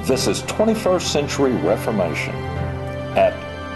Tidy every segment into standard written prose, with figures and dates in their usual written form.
This is 21st Century Reformation at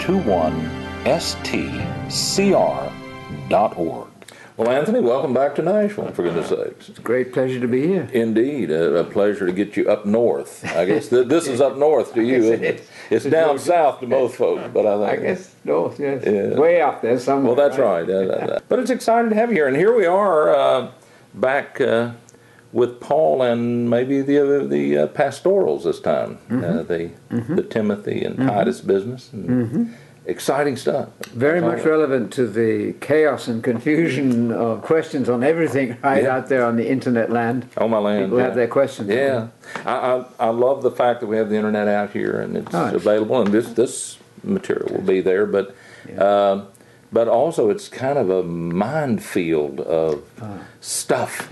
21stcr.org. Well, Anthony, welcome back to Nashville, for goodness sakes. It's a great pleasure to be here. Indeed, a pleasure to get you up north. I guess this is up north to you, isn't it? It's down south to most folks, but I guess north, yes. Yeah. Way up there somewhere. Well, that's right. But it's exciting to have you here. And here we are back with Paul and maybe the pastorals this time, the Timothy and Titus business. And exciting stuff. Very much relevant to the chaos and confusion of questions on everything out there on the internet land. On my land. People have their questions. Yeah. I love the fact that we have the internet out here and it's available, and this material will be there, but also it's kind of a minefield of stuff.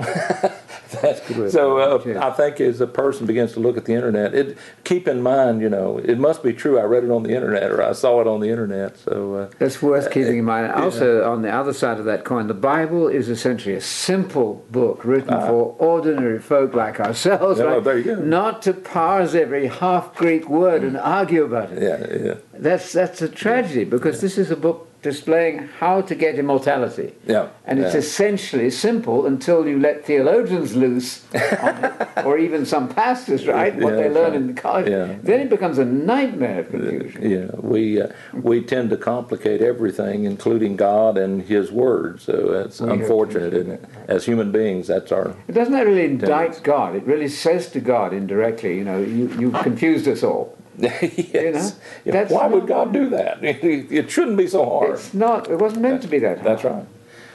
I think as a person begins to look at the internet, keep in mind, it must be true. I read it on the internet or I saw it on the internet. So that's worth keeping in mind. Also, on the other side of that coin, the Bible is essentially a simple book written for ordinary folk like ourselves. There you go. Not to parse every half-Greek word and argue about it. Yeah. That's a tragedy because this is a book displaying how to get immortality. Yeah. And it's essentially simple until you let theologians loose on it, or even some pastors, right? What they learn in the college. Yeah. Then it becomes a nightmare of confusion. We tend to complicate everything, including God and His Word. So it's unfortunate, isn't it? As human beings, that's our... It doesn't really indict God. It really says to God indirectly, you've confused us all. Yes. Why would God do that? It shouldn't be so hard. It's not. It wasn't meant to be that hard. That's right.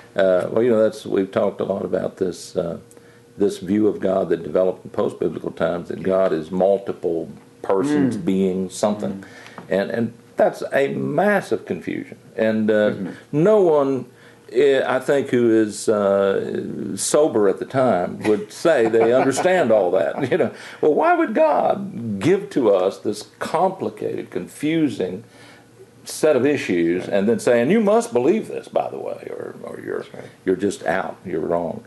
We've talked a lot about this view of God that developed in post-biblical times, that God is multiple persons, beings, something, and that's a massive confusion. And no one, I think, who is sober at the time would say they understand all that. Well, why would God give to us this complicated, confusing set of issues and then say, and you must believe this, by the way, or you're just out, you're wrong.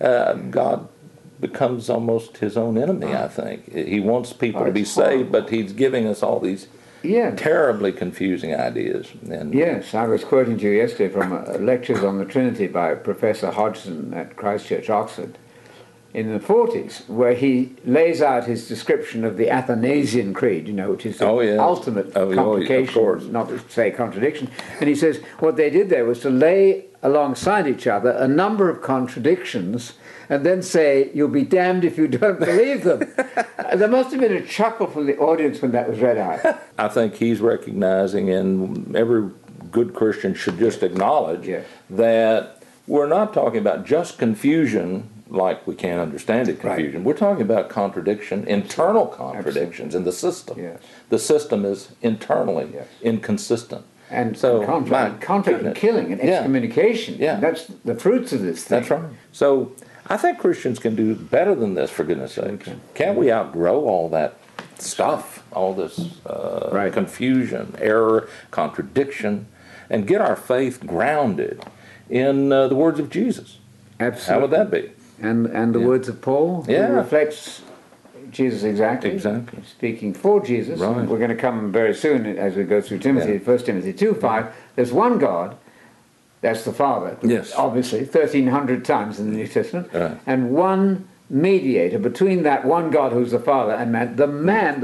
God becomes almost His own enemy, I think. He wants people to be saved, but He's giving us all these terribly confusing ideas. And yes, I was quoting to you yesterday from lectures on the Trinity by Professor Hodgson at Christ Church, Oxford, in the 40s, where he lays out his description of the Athanasian Creed, which is the ultimate complication, not to say contradiction. And he says what they did there was to lay alongside each other a number of contradictions and then say, you'll be damned if you don't believe them. There must have been a chuckle from the audience when that was read out. I think he's recognizing, and every good Christian should just acknowledge, that we're not talking about just confusion like we can't understand it confusion. Right. We're talking about contradiction, internal contradictions in the system. Yes. The system is internally inconsistent. And so conflict and killing and excommunication. Yeah. That's the fruits of this thing. That's right. So I think Christians can do better than this, for goodness sake. Can't we outgrow all that stuff, all this confusion, error, contradiction, and get our faith grounded in the words of Jesus? Absolutely. How would that be? And the words of Paul, who reflects Jesus exactly. Speaking for Jesus. Right. We're going to come very soon as we go through Timothy, 1 Timothy 2:5. There's one God, that's the Father, obviously, 1,300 times in the New Testament, and one mediator between that one God who's the Father and man, the man,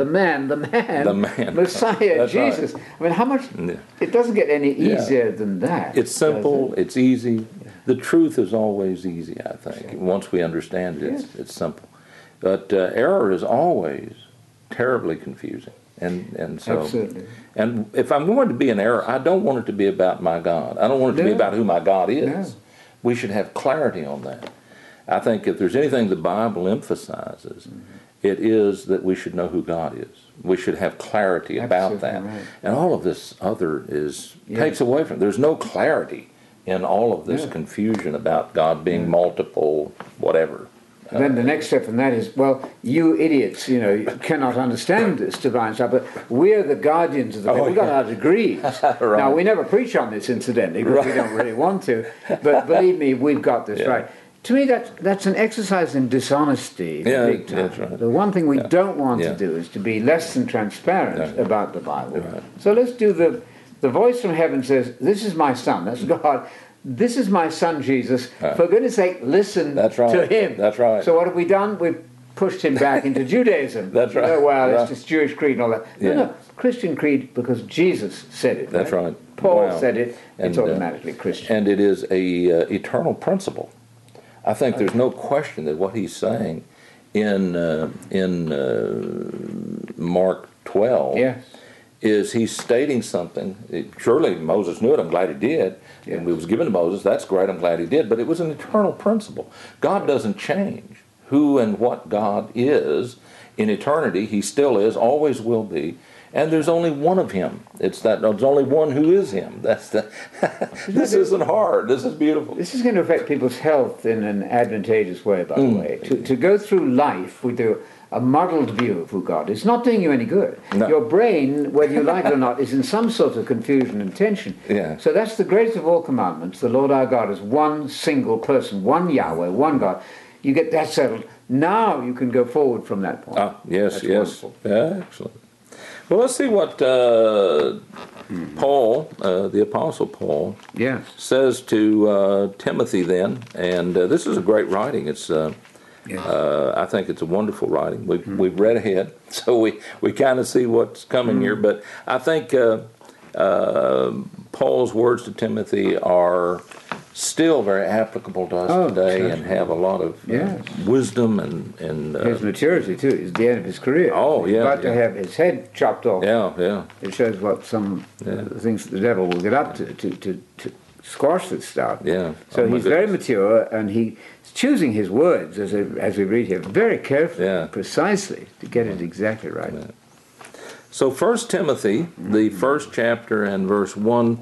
Messiah, Jesus. Right. I mean, how much, it doesn't get any easier than that. It's simple, it's easy. The truth is always easy, I think. Once we understand it, it's simple. But error is always terribly confusing. And so, absolutely. And if I'm going to be an error, I don't want it to be about my God. I don't want it to be about who my God is. No. We should have clarity on that. I think if there's anything the Bible emphasizes, it is that we should know who God is. We should have clarity about that. Right. And all of this other takes away from it. There's no clarity in all of this confusion about God being multiple, whatever. Then the next step from that is, well, you idiots, you cannot understand this divine stuff, but we're the guardians of the faith. We've got our degrees. Right. Now, we never preach on this, incidentally, because we don't really want to, but believe me, we've got this right. To me, that's an exercise in dishonesty, Yeah, big time. that's right. The one thing we Yeah. don't want Yeah. to do is to be less than transparent Yeah. about the Bible. Right. So let's do the voice from heaven says, "This is my son." That's God. This is my son Jesus. Right. For goodness sake, listen That's right. to him. That's right. So what have we done? We've pushed him back into Judaism. That's right. Well, Right. it's just Jewish creed and all that. Yeah. No, Christian creed because Jesus said it. That's right. Paul Wow. said it. It's And, automatically Christian. And it is a eternal principle. I think there's no question that what he's saying in Mark 12 Yes. is he's stating something. Surely Moses knew it. I'm glad he did. Yes. And it was given to Moses. That's great. I'm glad he did. But it was an eternal principle. God doesn't change who and what God is in eternity. He still is, always will be. And there's only one of him. There's only one who is him. That's the. This isn't hard. This is beautiful. This is going to affect people's health in an advantageous way, by the way. To go through life with a muddled view of who God is not doing you any good. No. Your brain, whether you like it or not, is in some sort of confusion and tension. Yeah. So that's the greatest of all commandments. The Lord our God is one single person, one Yahweh, one God. You get that settled. Now you can go forward from that point. Yes, That's yes. wonderful. Yeah, excellent. Well, let's see what Paul, the Apostle Paul, Yes. says to Timothy then. And this is a great writing. It's I think it's a wonderful writing. We've read ahead, so we kind of see what's coming here. But I think Paul's words to Timothy are still very applicable to us today, certainly. and have a lot of Yes. wisdom and His maturity, too, is the end of his career. Oh, yeah, He's about to yeah. have his head chopped off. yeah. It shows what some things that the devil will get up to squash this stuff. Yeah. So Oh, my he's very goodness. mature, and he's choosing his words, as we read here, very carefully, Yeah. precisely, to get it exactly right. Yeah. So 1 Timothy, the first chapter and verse 1,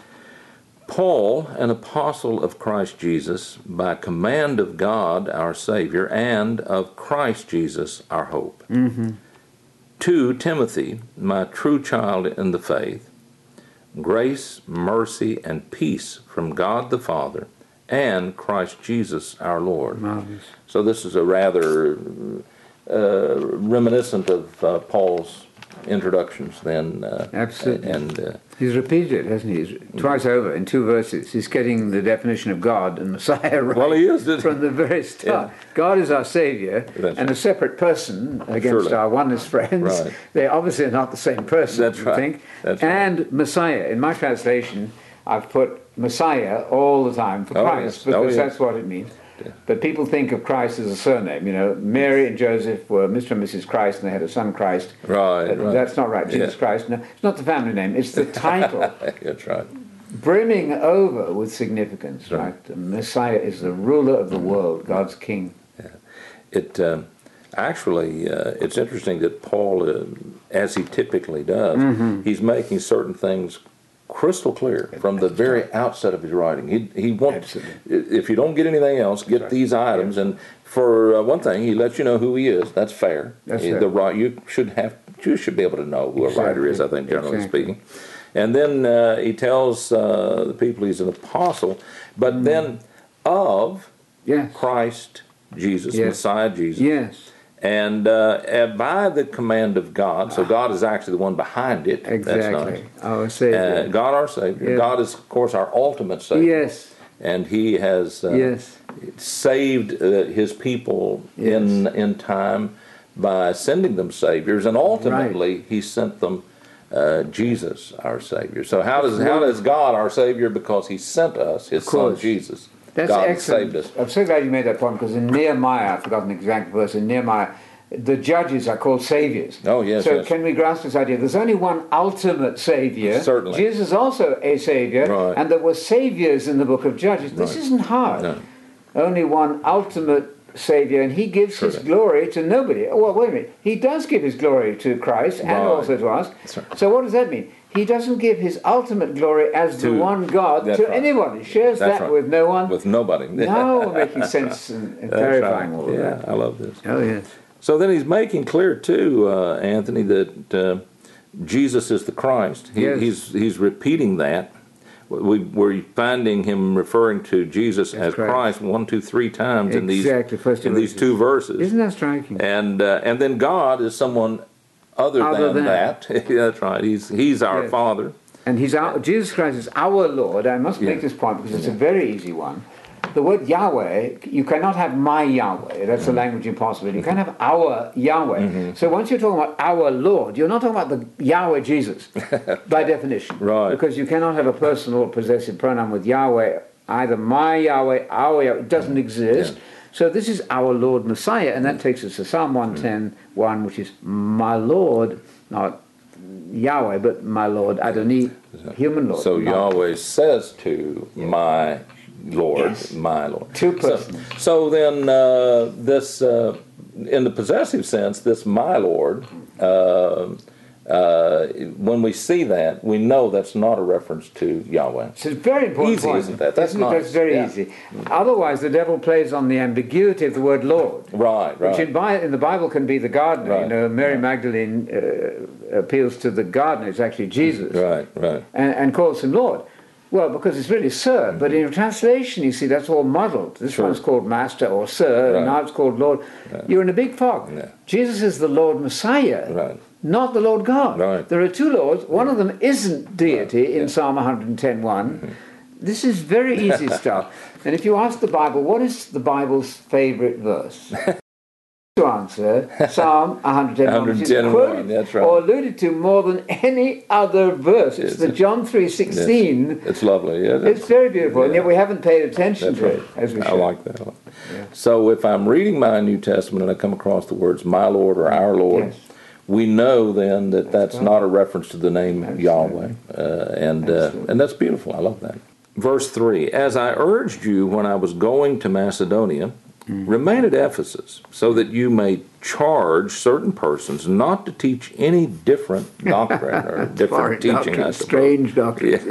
Paul, an apostle of Christ Jesus, by command of God our Savior, and of Christ Jesus our hope. To Timothy, my true child in the faith, grace, mercy, and peace from God the Father and Christ Jesus our Lord. Marvelous. So this is a rather reminiscent of Paul's introductions then. Absolutely. And He's repeated it, hasn't he? Twice over in 2 verses. He's getting the definition of God and Messiah right. Well, he is, isn't he? from the very start. Yeah. God is our Saviour That's and a separate person against Surely. our oneness friends. Right. They obviously are not the same person, That's I right. think. That's right. And Messiah. In my translation, I've put Messiah all the time for Oh, Christ, yes. Oh, because yes. that's what it means. Yeah. But people think of Christ as a surname. You know, Mary and Joseph were Mr. and Mrs. Christ, and they had a son Christ. Right, But right. that's not right. Jesus Yeah. Christ. No, it's not the family name. It's the title, that's right. brimming over with significance. Right. The Messiah is the ruler of the world, God's King. It actually, it's interesting that Paul, as he typically does, he's making certain things crystal clear from the very outset of his writing. He wants, Absolutely. if you don't get anything else, get these items. And for one thing, he lets you know who he is. That's fair. That's fair. You should be able to know who a writer is, I think, generally Exactly. speaking. And then he tells the people he's an apostle, but then of Yes. Christ Jesus, Yes. Messiah Jesus. Yes. And by the command of God, so God is actually the one behind it. Exactly. That's Our nice. Savior. God our Savior. Yeah. God is, of course, our ultimate Savior. Yes. And He has Yes. saved His people Yes. in time by sending them Saviors, and ultimately He sent them Jesus, our Savior. So how does God, our Savior, because He sent us His Son course. Jesus, That's God excellent. saved us. I'm so glad you made that point, because in Nehemiah, I've forgotten the exact verse, in Nehemiah, the judges are called saviors. Oh, yes, So yes. can we grasp this idea? There's only one ultimate savior. Certainly. Jesus is also a savior, Right. and there were saviors in the book of Judges. This Right. isn't hard. No. Only one ultimate savior, and he gives his glory to nobody. Well, wait a minute. He does give his glory to Christ and Right. also to us. That's right. So what does that mean? He doesn't give his ultimate glory as the To- one God that's to right. anyone. He shares That's that right. with no one. With nobody. Now we're making sense and That's clarifying right. all of Yeah, that. I love this. Oh, yes. So then he's making clear too, Anthony, that Jesus is the Christ. Yes. He's repeating that we're finding him referring to Jesus as correct. Christ 1, 2, 3 times in these First in these two verses. Isn't that striking? And then God is someone other than that. Yeah, that's right. He's our Yes. Father. And Jesus Christ is our Lord. I must make this point because it's a very easy one. The word Yahweh, you cannot have my Yahweh. That's a language impossibility. You can have our Yahweh. So once you're talking about our Lord, you're not talking about the Yahweh Jesus, by definition. Right. Because you cannot have a personal possessive pronoun with Yahweh, either my Yahweh, our Yahweh. It doesn't exist. Yeah. So this is our Lord Messiah, and that takes us to Psalm 110:1, which is my Lord, not Yahweh, but my Lord, Adonai, human Lord. So Yahweh says to my Lord, Yes. my Lord. Two persons. So then this, in the possessive sense, this my Lord, when we see that, we know that's not a reference to Yahweh. It's a very important Easy, point. isn't that? That's Isn't it? nice. That's very Yeah. easy. Otherwise, the devil plays on the ambiguity of the word Lord. Right, Which right. in the Bible can be the gardener. Right. You know, Mary Magdalene appeals to the gardener. It's actually Jesus. Right, right. And calls him Lord. Well, because it's really Sir. But in translation, you see, that's all muddled. This Sure. one's called Master or Sir, Right. and now it's called Lord. You're in a big fog. Yeah. Jesus is the Lord Messiah, Right. not the Lord God. Right. There are two Lords. One of them isn't deity in Yeah. Psalm 110:1. This is very easy stuff. And if you ask the Bible, what is the Bible's favorite verse? To answer, Psalm 110:1, which is 110:1, quoted that's right. or alluded to more than any other verse. It's the John 3:16. It's lovely. Yeah, It's very beautiful, and yet we haven't paid attention to it as we should. I like that. So if I'm reading my New Testament and I come across the words my Lord or our Lord, Yes. we know then that that's not a reference to the name Yahweh. And that's beautiful. I love that. Verse 3, as I urged you when I was going to Macedonia, remain at Ephesus, so that you may charge certain persons not to teach any different doctrine or different teaching, I suppose. Strange doctrine.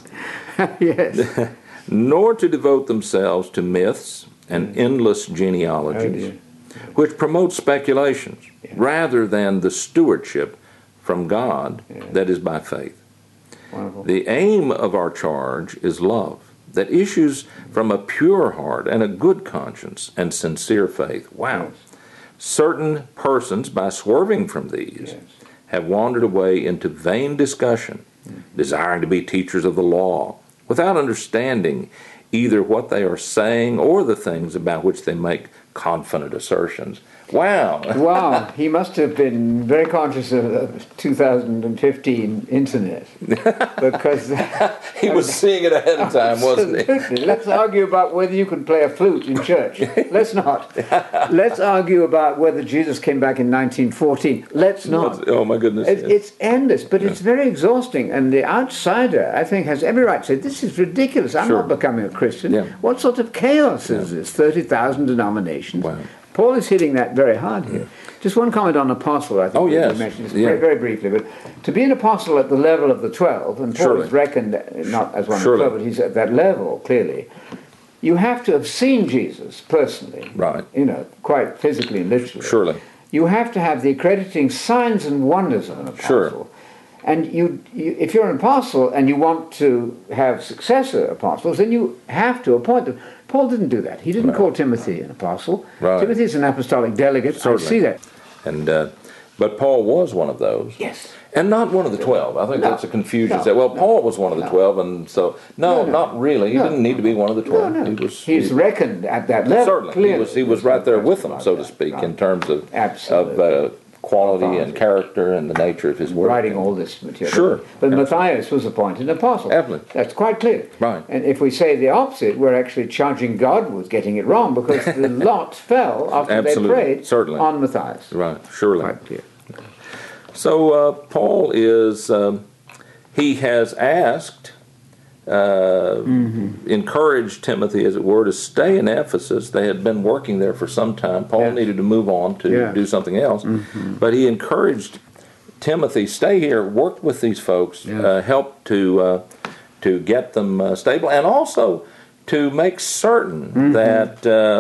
Yes. Nor to devote themselves to myths and endless genealogies, which promote speculations, rather than the stewardship from God that is by faith. Wonderful. The aim of our charge is love that issues from a pure heart and a good conscience and sincere faith. Wow. Yes. Certain persons, by swerving from these, have wandered away into vain discussion, desiring to be teachers of the law, without understanding either what they are saying or the things about which they make confident assertions. Wow. Wow, he must have been very conscious of 2015 internet because He was seeing it ahead of time, wasn't he? Absolutely. Let's argue about whether you can play a flute in church. Let's not. Let's argue about whether Jesus came back in 1914. Let's not. Oh, my goodness. It's endless, but it's very exhausting. And the outsider, I think, has every right to say, this is ridiculous. I'm Sure. not becoming a Christian. Yeah. What sort of chaos is this? 30,000 denominations. Wow. Paul is hitting that very hard here. Just one comment on apostle, I think. Oh, we yes. mentioned this Yeah. very, very briefly. But to be an apostle at the level of the 12, and Paul Surely. is reckoned not as one of the Surely. 12, but he's at that level, clearly, you have to have seen Jesus personally. Right. You know, quite physically and literally. Surely. You have to have the accrediting signs and wonders of an apostle. Sure. And if you're an apostle and you want to have successor apostles, then you have to appoint them. Paul didn't do that. He didn't call Timothy an apostle. Right. Timothy is an apostolic delegate. Certainly. I see that. And but Paul was one of those. Yes. And not one of the 12. I think No. that's a confusion. No. Say, well, Paul was one of the 12, and so No. not really. He No. didn't need to be one of the 12. No. He's reckoned at that level. certainly Clearly. he was right there with them, Right. so to speak, in terms of Absolutely. quality and character and the nature of his work. Writing all this material. Sure. But Matthias was appointed an apostle. Absolutely. That's quite clear. Right. And if we say the opposite, we're actually charging God with getting it wrong because the lot fell after Absolutely. they prayed Certainly. on Matthias. Right. Surely. Quite clear. So Paul is he has asked. Encouraged Timothy, as it were, to stay in Ephesus. They had been working there for some time. Paul needed to move on to do something else. But he encouraged Timothy, stay here, work with these folks, help to get them stable, and also to make certain that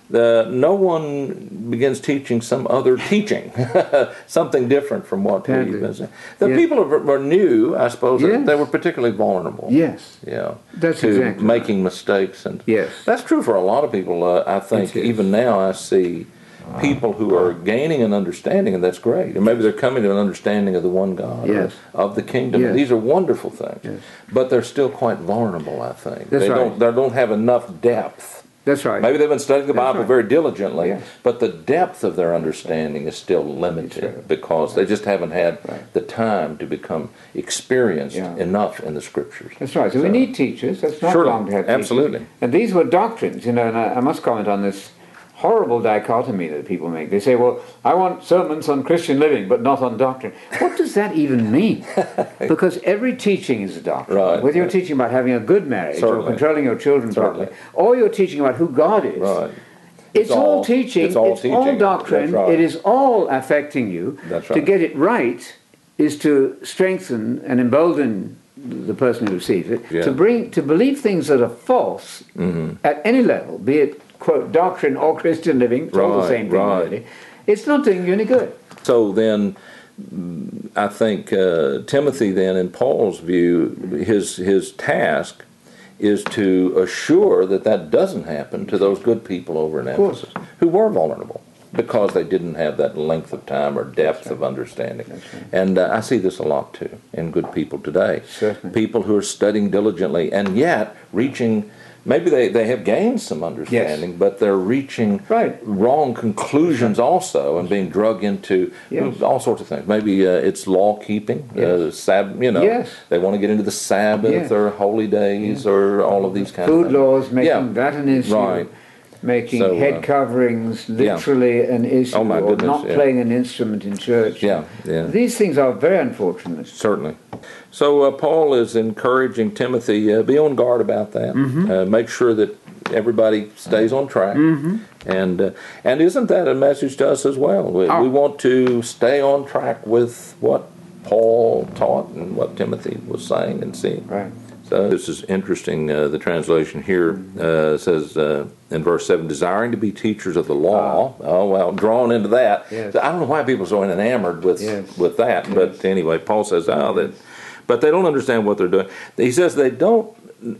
no one begins teaching some other teaching, something different from what we've been saying. The people are new, I suppose. Yes. They were particularly vulnerable. Yes. Yeah. That's to exactly making mistakes. And yes. That's true for a lot of people. I think even now I see people who are gaining an understanding, and that's great. And maybe they're coming to an understanding of the one God, yes. or of the kingdom. Yes. These are wonderful things. Yes. But they're still quite vulnerable, I think. That's right. They don't have enough depth. That's right. Maybe they've been studying the Bible right. very diligently, Yes. but the depth of their understanding is still limited because they just haven't had the time to become experienced enough in the Scriptures. That's right. So we need teachers. That's not wrong to have teachers. Absolutely. And these were doctrines, and I must comment on this horrible dichotomy that people make. They say, well, I want sermons on Christian living, but not on doctrine. What does that even mean? Because every teaching is a doctrine. Right. Whether you're teaching about having a good marriage or controlling your children properly, or you're teaching about who God is. Right. It's all teaching. It's all doctrine. Right. It is all affecting you. That's right. To get it right is to strengthen and embolden the person who receives it to believe things that are false at any level, be it quote doctrine or Christian living. It's all the same thing. Really. It's not doing you any good. So then, I think Timothy, then, in Paul's view, his task is to assure that doesn't happen to those good people over in Ephesus who were vulnerable because they didn't have that length of time or depth of understanding. Right. And I see this a lot, too, in good people today. Certainly. People who are studying diligently and yet reaching... Maybe they have gained some understanding, but they're reaching wrong conclusions also and being drug into all sorts of things. Maybe it's law keeping, they want to get into the Sabbath or holy days or all of these kinds of things. Food laws, making that an issue. Right. Making head coverings literally an issue, oh my or goodness, not playing an instrument in church. These things are very unfortunate. Certainly. So Paul is encouraging Timothy, be on guard about that. Make sure that everybody stays on track. And isn't that a message to us as well? We want to stay on track with what Paul taught and what Timothy was saying and seeing. Right. So this is interesting. The translation here says in verse 7, desiring to be teachers of the law. Oh, well, drawn into that. Yes. I don't know why people are so enamored with that. Yes. But anyway, Paul says, but they don't understand what they're doing. He says they don't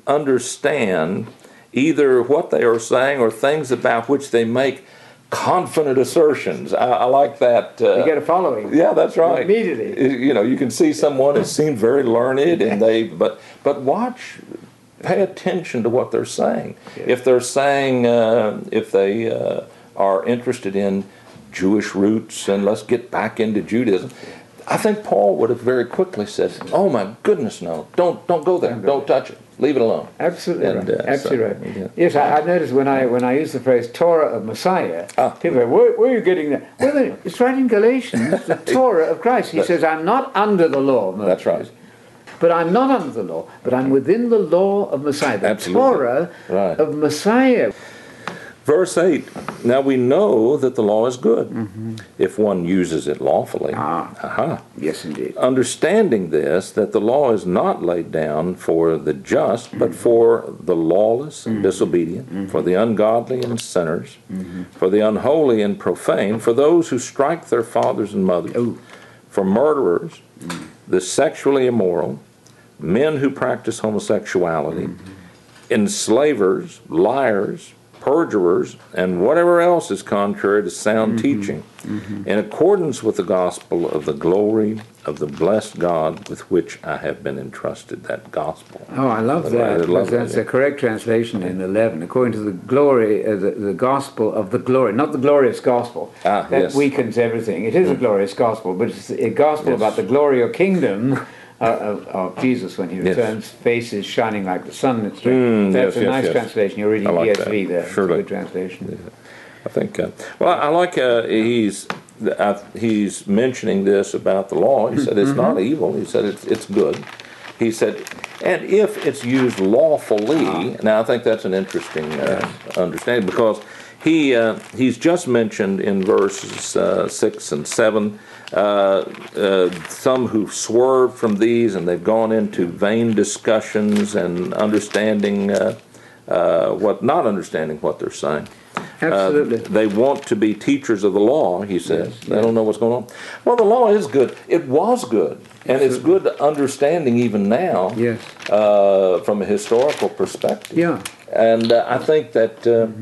understand either what they are saying or things about which they make confident assertions. I like that. You get a following. Yeah, that's right. Immediately. You can see someone who seems very learned, and but watch, pay attention to what they're saying. Yes. If they're saying, if they are interested in Jewish roots and let's get back into Judaism, I think Paul would have very quickly said, "Oh my goodness, no! Don't go there! Don't touch it! Leave it alone." Absolutely right. Absolutely right. Yes, I noticed when I use the phrase Torah of Messiah, people say, "Where are you getting that?" Well, it's right in Galatians, the Torah of Christ. He says, "I'm not under the law of Moses." That's right. But I'm not under the law, but I'm within the law of Messiah, the Torah of Messiah. Verse 8, now we know that the law is good if one uses it lawfully. Yes, indeed. Understanding this, that the law is not laid down for the just, but for the lawless and disobedient, for the ungodly and sinners, for the unholy and profane, for those who strike their fathers and mothers, for murderers, the sexually immoral, men who practice homosexuality, enslavers, liars, perjurers, and whatever else is contrary to sound teaching, in accordance with the gospel of the glory of the blessed God with which I have been entrusted. That gospel. Oh, I love that. That's a correct translation in 11. According to the glory, the gospel of the glory, not the glorious gospel. That weakens everything. It is a glorious gospel, but it's a gospel about the glory or kingdom of Jesus when he returns, faces shining like the sun. That's a nice translation. You're reading ESV there. Surely. It's a good translation. I think. I like he's mentioning this about the law. He said it's not evil. He said it's good. He said, and if it's used lawfully. Now I think that's an interesting understanding because he's just mentioned in verses 6 and 7. Some who've swerved from these and they've gone into vain discussions and not understanding what they're saying. Absolutely. They want to be teachers of the law, he says. Yes, They don't know what's going on. Well, the law is good. It was good. And it's good understanding even now Yes. from a historical perspective. Yeah. And I think that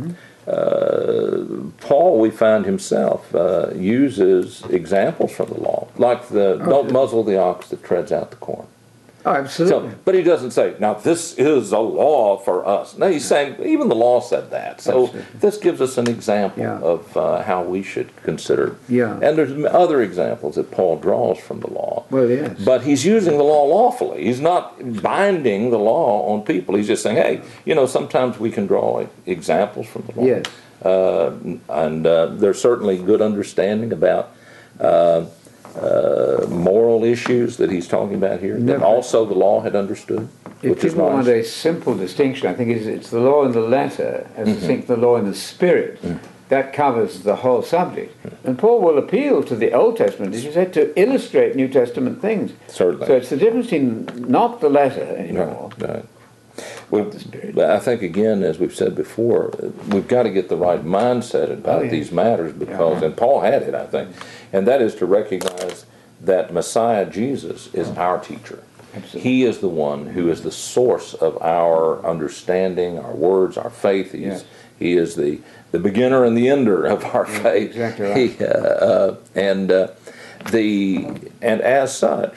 Paul, we find himself, uses examples from the law, like don't muzzle the ox that treads out the corn. Oh, absolutely. So, but he doesn't say, now this is a law for us. No, he's saying even the law said that. So Absolutely. this gives us an example Yeah. of how we should consider. Yeah. And there's other examples that Paul draws from the law. Well, yes. But he's using the law lawfully. He's not binding the law on people. He's just saying, hey, sometimes we can draw examples from the law. Yes. And there's certainly good understanding about moral issues that he's talking about here, that also the law had understood, If which is people want nice. a simple distinction, I think it's the law in the letter as distinct from the law in the spirit. That covers the whole subject. And Paul will appeal to the Old Testament, as you said, to illustrate New Testament things. Certainly. So it's the difference between not the letter anymore. Right. But I think, again, as we've said before, we've got to get the right mindset about these matters because, and Paul had it, I think, and that is to recognize that Messiah Jesus is our teacher. Absolutely. He is the one who is the source of our understanding, our words, our faith. He is the beginner and the ender of our faith. Exactly right. And as such,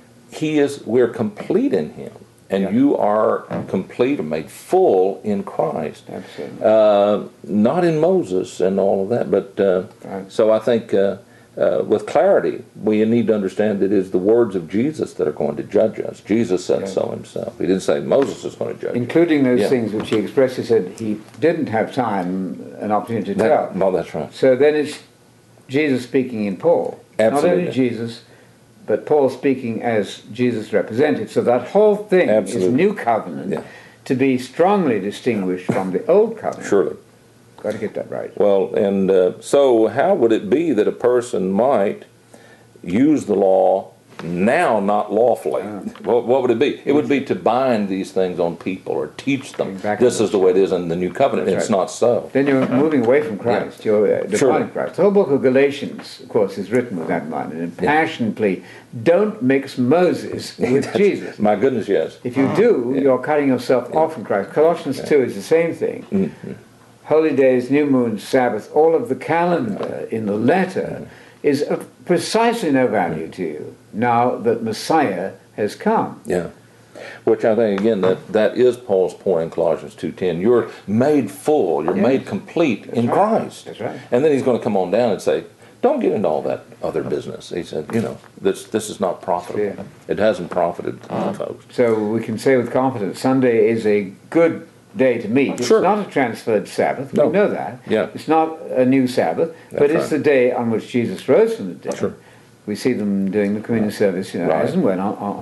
we're complete in Him. And you are complete and made full in Christ. Absolutely. Not in Moses and all of that, but Right. so I think with clarity, we need to understand that it is the words of Jesus that are going to judge us. Jesus said so himself. He didn't say Moses is going to judge Including those Yeah. things which he expressly said he didn't have time and opportunity to tell. No, that's right. So then it's Jesus speaking in Paul. Absolutely. Not only Jesus, but Paul speaking as Jesus represented. So that whole thing Absolutely. is new covenant to be strongly distinguished from the old covenant. Surely. Got to get that right. Well, and so how would it be that a person might use the law now not lawfully? What would it be? It would be to bind these things on people or teach them. Exactly. This is the way it is in the new covenant. That's It's right. not so. Then you're moving away from Christ. You're departing Surely. Christ. The whole book of Galatians, of course, is written with that in mind. An impassioned plea. Don't mix Moses with Jesus. My goodness, yes. If you do, you're cutting yourself off from Christ. Colossians 2 is the same thing. Holy days, new moons, Sabbath, all of the calendar in the letter is of precisely no value to you now that Messiah has come. Yeah. Which I think, again, that is Paul's point in Colossians 2:10. You're made full, you're made complete in right. Christ. That's right. And then he's going to come on down and say, don't get into all that other business. He said, this is not profitable. Yeah. It hasn't profited folks. So we can say with confidence, Sunday is a good day to meet. It's Sure. not a transferred Sabbath. No. We know that. Yeah. It's not a new Sabbath, but That's it's right. the day on which Jesus rose from the dead. Sure. We see them doing the communion service, Right. as and when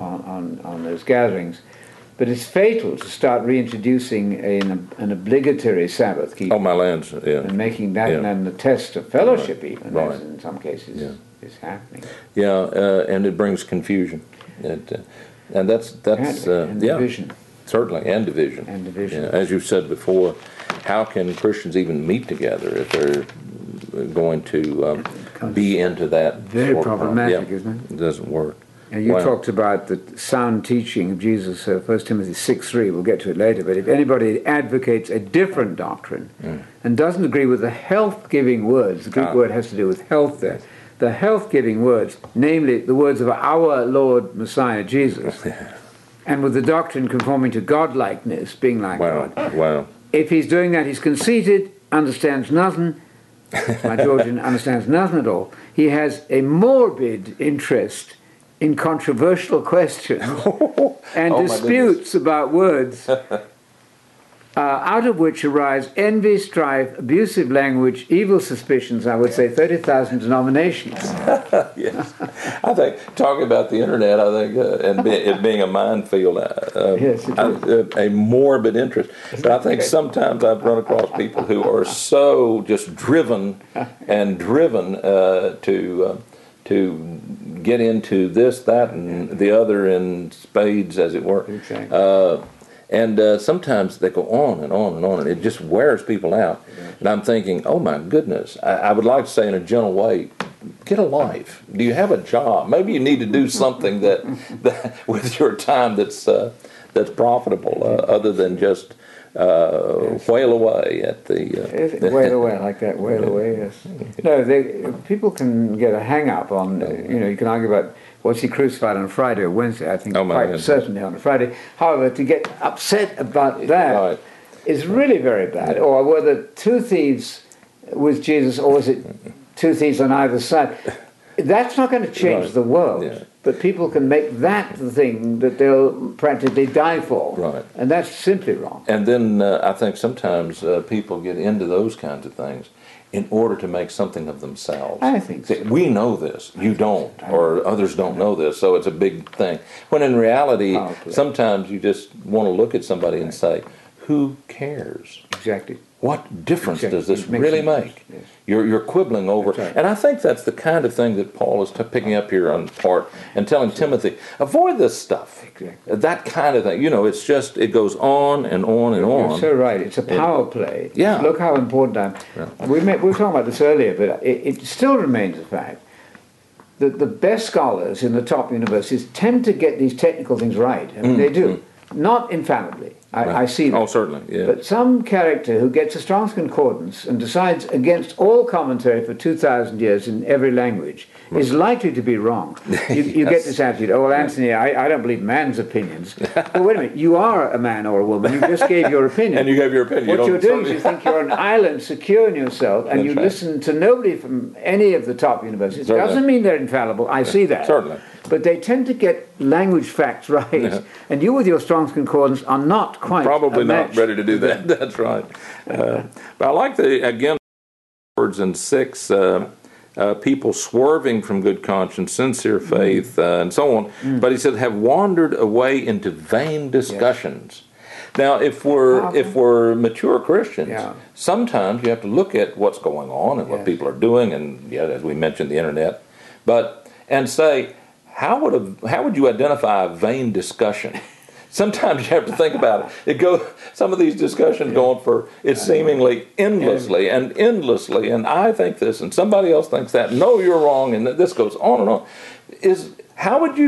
on those gatherings. But it's fatal to start reintroducing an obligatory Sabbath keeping Oh, my lands, yeah. and making that Yeah. then the test of fellowship, even Right. as in some cases Yeah. is happening. Yeah, and it brings confusion. And that's And division. Certainly, and division. And division. Yeah, as you said before, how can Christians even meet together if they're going to be into that? Very sort of- problematic, yeah, isn't it? It doesn't work. And you Wow. talked about the sound teaching of Jesus, 1 Timothy 6:3. We'll get to it later. But if anybody advocates a different doctrine and doesn't agree with the health-giving words, the Greek word has to do with health there, the health-giving words, namely the words of our Lord Messiah Jesus, and with the doctrine conforming to godlikeness, being like Wow, God. wow. If he's doing that, he's conceited, understands nothing. My Georgian understands nothing at all. He has a morbid interest in controversial questions and Oh, my disputes about words, out of which arise envy, strife, abusive language, evil suspicions, I would say 30,000 denominations. Yes. I think, talking about the internet, I think, it being a minefield, Yes, it a morbid interest. But I think sometimes I've run across people who are so just driven to get into this, that, and the other in spades, as it were. Exactly. And sometimes they go on and on and on, and it just wears people out. And I'm thinking, oh my goodness, I would like to say in a gentle way, get a life. Do you have a job? Maybe you need to do something that with your time that's profitable, other than just wail away at the... wail away, I like that, wail away, yes. No, people can get a hang-up on, you can argue about, was he crucified on Friday or Wednesday? I think quite certainly on a Friday. However, to get upset about that is really very bad. Or were there two thieves with Jesus, or was it two thieves on either side? That's not going to change the world. Yeah. But people can make that the thing that they'll practically die for. Right. And that's simply wrong. And then I think sometimes people get into those kinds of things in order to make something of themselves. I think so. We know this, you don't, or others don't know this, so it's a big thing. When in reality, sometimes you just want to look at somebody and say, who cares? Exactly. What difference does this really make? Yes. You're quibbling over, and I think that's the kind of thing that Paul is picking up here on part and telling Timothy, avoid this stuff. Exactly. That kind of thing. It's just, it goes on and on and on. You're so right. It's a power play. Yeah. Look how important I am. Yeah. We were talking about this earlier, but it still remains a fact that the best scholars in the top universities tend to get these technical things right. I mean, they do. Not infallibly. I see that. Oh, certainly, yeah. But some character who gets a Strong's Concordance and decides against all commentary for 2,000 years in every language is likely to be wrong. You get this attitude, well, Anthony, I don't believe man's opinions. Well, wait a minute, you are a man or a woman. You just gave your opinion. And you gave your opinion. What you're doing is you think you're on an island secure in yourself, and you listen to nobody from any of the top universities. It doesn't mean they're infallible. I see that. Certainly. But they tend to get language facts right, and you with your Strong's Concordance are not quite probably not ready to do that. That's right. But I like words in 6, people swerving from good conscience, sincere faith, and so on. But he said, have wandered away into vain discussions. Yes. Now, if we're mature Christians, sometimes you have to look at what's going on and what people are doing, and as we mentioned, the internet, and say, how would you identify a vain discussion? Sometimes you have to think about it. Some of these discussions go on for seemingly endlessly and endlessly, and I think this, and somebody else thinks that. No, you're wrong, and this goes on and on. How would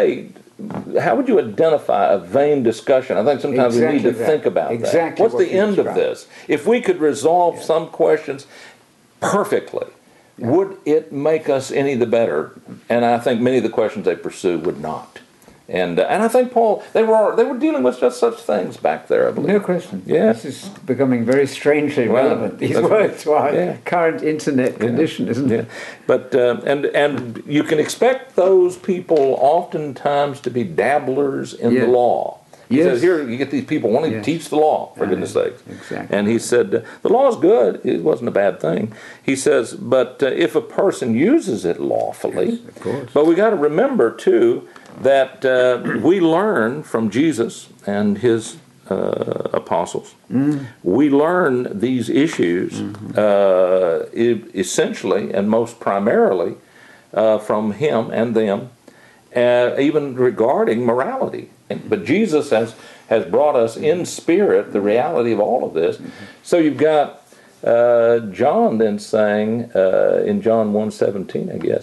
you identify a vain discussion? I think sometimes we need to think about that. What's the end of this? If we could resolve some questions perfectly, would it make us any the better? And I think many of the questions they pursue would not. And I think Paul, they were dealing with just such things back there, I believe. No question. Yeah. This is becoming very strangely relevant, these words, to our current internet condition, isn't it? But, and you can expect those people oftentimes to be dabblers in the law. He says, here you get these people wanting to teach the law, for goodness sakes. Exactly. And he said, the law is good. It wasn't a bad thing. He says, but if a person uses it lawfully, of course. But we got to remember, too, that we learn from Jesus and his apostles. We learn these issues essentially and most primarily from him and them, even regarding morality. But Jesus has brought us in spirit the reality of all of this. So you've got John then saying in John 1:17, I guess,